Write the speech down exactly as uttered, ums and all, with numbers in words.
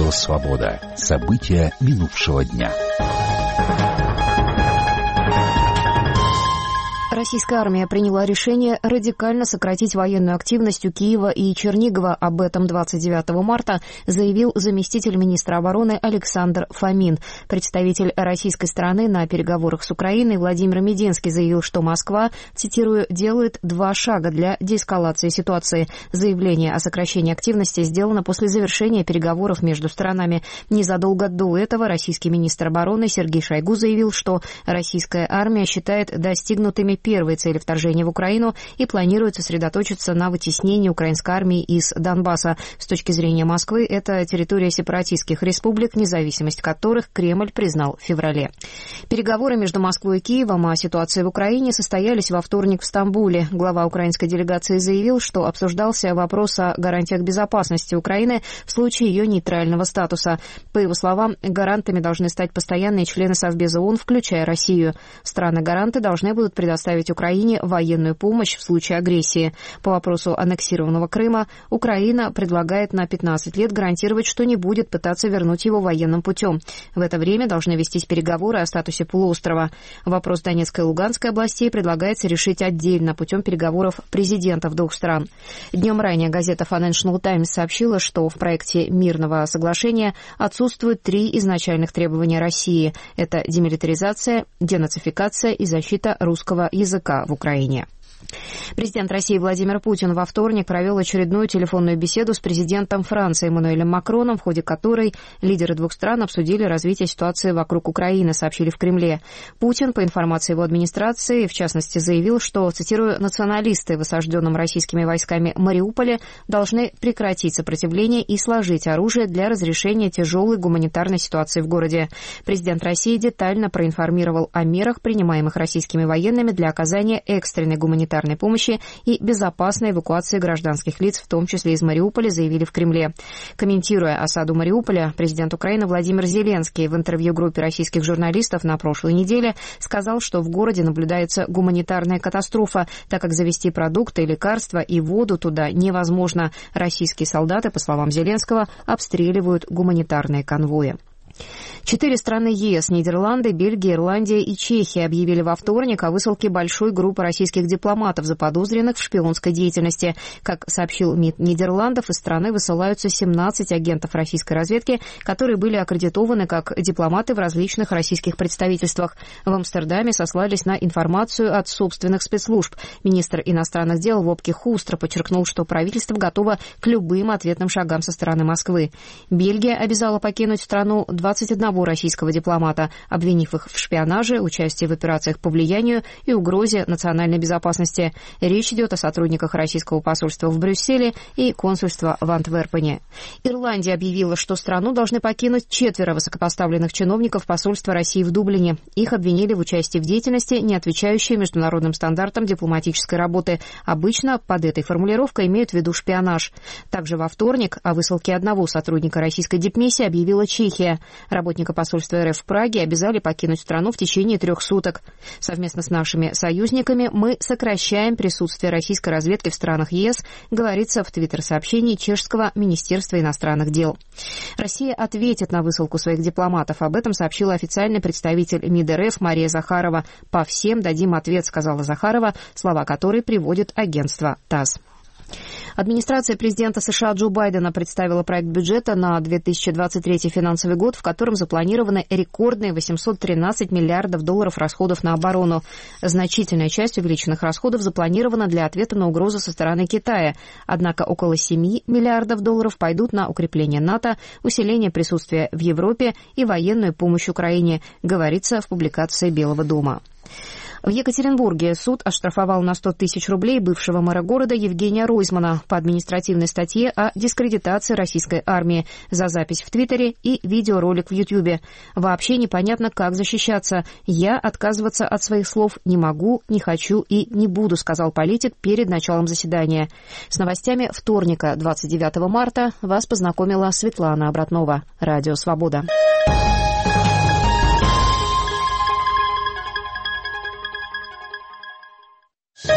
Радио «Свобода». События минувшего дня. Российская армия приняла решение радикально сократить военную активность у Киева и Чернигова. Об этом двадцать девятого марта заявил заместитель министра обороны Александр Фомин. Представитель российской стороны на переговорах с Украиной Владимир Мединский заявил, что Москва, цитирую, «делает два шага для деэскалации ситуации». Заявление о сокращении активности сделано после завершения переговоров между сторонами. Незадолго до этого российский министр обороны Сергей Шойгу заявил, что российская армия считает достигнутыми первые цели вторжения в Украину и планирует сосредоточиться на вытеснении украинской армии из Донбасса. С точки зрения Москвы, это территория сепаратистских республик, независимость которых Кремль признал в феврале. Переговоры между Москвой и Киевом о ситуации в Украине состоялись во вторник в Стамбуле. Глава украинской делегации заявил, что обсуждался вопрос о гарантиях безопасности Украины в случае ее нейтрального статуса. По его словам, гарантами должны стать постоянные члены Совбеза ООН, включая Россию. Страны-гаранты должны будут предоставить Украине военную помощь в случае агрессии. По вопросу аннексированного Крыма Украина предлагает на пятнадцать лет гарантировать, что не будет пытаться вернуть его военным путем. В это время должны вестись переговоры о статусе полуострова. Вопрос Донецкой и Луганской областей предлагается решить отдельно путем переговоров президентов двух стран. Днем ранее газета Financial Times сообщила, что в проекте мирного соглашения отсутствуют три изначальных требования России. Это демилитаризация, денацификация и защита русского языка. языка в Украине. Президент России Владимир Путин во вторник провел очередную телефонную беседу с президентом Франции Эммануэлем Макроном, в ходе которой лидеры двух стран обсудили развитие ситуации вокруг Украины, сообщили в Кремле. Путин, по информации его администрации, в частности, заявил, что, цитирую, «националисты в осажденном российскими войсками Мариуполе должны прекратить сопротивление и сложить оружие для разрешения тяжелой гуманитарной ситуации в городе». Президент России детально проинформировал о мерах, принимаемых российскими военными для оказания экстренной гуманитарной помощи и безопасной эвакуации гражданских лиц, в том числе из Мариуполя, заявили в Кремле. Комментируя осаду Мариуполя, президент Украины Владимир Зеленский в интервью группе российских журналистов на прошлой неделе сказал, что в городе наблюдается гуманитарная катастрофа, так как завезти продукты, лекарства и воду туда невозможно. Российские солдаты, по словам Зеленского, обстреливают гуманитарные конвои. Четыре страны ЕС – Нидерланды, Бельгия, Ирландия и Чехия – объявили во вторник о высылке большой группы российских дипломатов, заподозренных в шпионской деятельности. Как сообщил МИД Нидерландов, из страны высылаются семнадцать агентов российской разведки, которые были аккредитованы как дипломаты в различных российских представительствах. В Амстердаме сослались на информацию от собственных спецслужб. Министр иностранных дел Вопке Хустра подчеркнул, что правительство готово к любым ответным шагам со стороны Москвы. Бельгия обязала покинуть страну двадцать одного российского дипломата, обвинив их в шпионаже, участии в операциях по влиянию и угрозе национальной безопасности. Речь идет о сотрудниках российского посольства в Брюсселе и консульства в Антверпене. Ирландия объявила, что страну должны покинуть четверо высокопоставленных чиновников посольства России в Дублине. Их обвинили в участии в деятельности, не отвечающей международным стандартам дипломатической работы. Обычно под этой формулировкой имеют в виду шпионаж. Также во вторник о высылке одного сотрудника российской дипмиссии объявила Чехия. Работника посольства РФ в Праге обязали покинуть страну в течение трех суток. Совместно с нашими союзниками мы сокращаем присутствие российской разведки в странах ЕС, говорится в твиттер-сообщении чешского Министерства иностранных дел. Россия ответит на высылку своих дипломатов. Об этом сообщила официальный представитель МИД РФ Мария Захарова. «По всем дадим ответ», сказала Захарова, слова которой приводит агентство ТАСС. Администрация президента США Джо Байдена представила проект бюджета на две тысячи двадцать третий финансовый год, в котором запланированы рекордные восемьсот тринадцать миллиардов долларов расходов на оборону. Значительная часть увеличенных расходов запланирована для ответа на угрозы со стороны Китая. Однако около семь миллиардов долларов пойдут на укрепление НАТО, усиление присутствия в Европе и военную помощь Украине, говорится в публикации Белого дома. В Екатеринбурге суд оштрафовал на сто тысяч рублей бывшего мэра города Евгения Ройзмана по административной статье о дискредитации российской армии за запись в Твиттере и видеоролик в Ютьюбе. Вообще непонятно, как защищаться. «Я отказываться от своих слов не могу, не хочу и не буду», сказал политик перед началом заседания. С новостями вторника, двадцать девятого марта, вас познакомила Светлана Обратнова. Радио «Свобода».